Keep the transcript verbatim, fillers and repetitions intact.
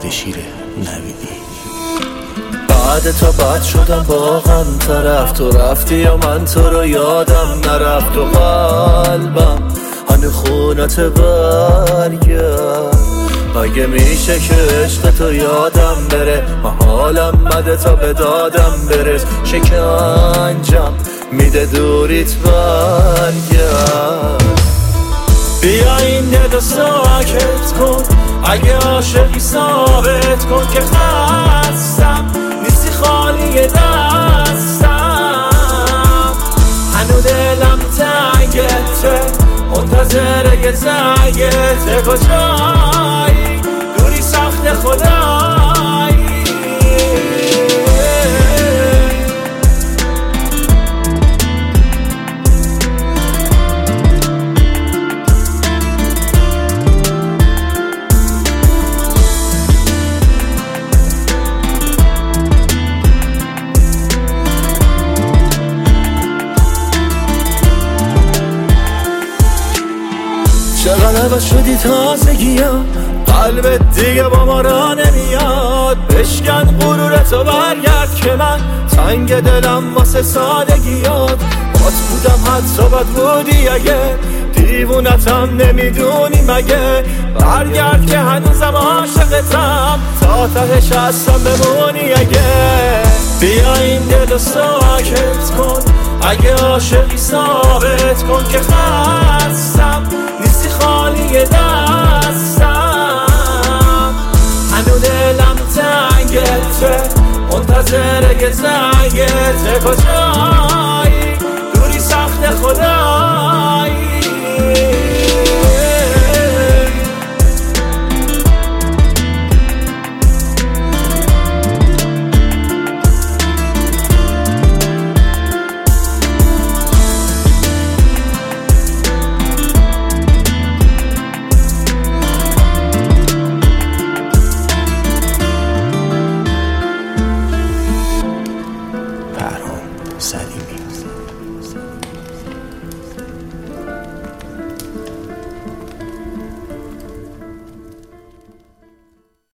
شیر نویدی. بعد تا بد شدم واقعا طرف، تو رفتی و من تو رو یادم نرفت، و قلبم هنو خونت برگرد. اگه میشه که عشق تو یادم بره، حالم بده تا به دادم برس، شکنجم میده دوریت برگرد. بیا این دل ساکت کن، اگه عاشقی ثابت کن که خستم نیستی خالی دستم. هنو دلم تنگته منتظر یه زنگته، کجایی دوری سخت خدایی. چقدر شدی تازگیم، قلبت دیگه با ما را نمیاد. بشکن غرورتو برگرد که من تنگ دلم واسه سادگیات. بات بودم حتی بد بودی اگه دیوونتم نمیدونی مگه. برگرد که هنوزم عاشقتم، تا تهش هستم بمونی اگه. بیا این دل ساکت کن، اگه عاشقی ثابت کن که خستم نیستی خالی دستم. هنو دلم تنگته منتظر یه زنگته، کجایی دوری سخت خدایی. سلیمی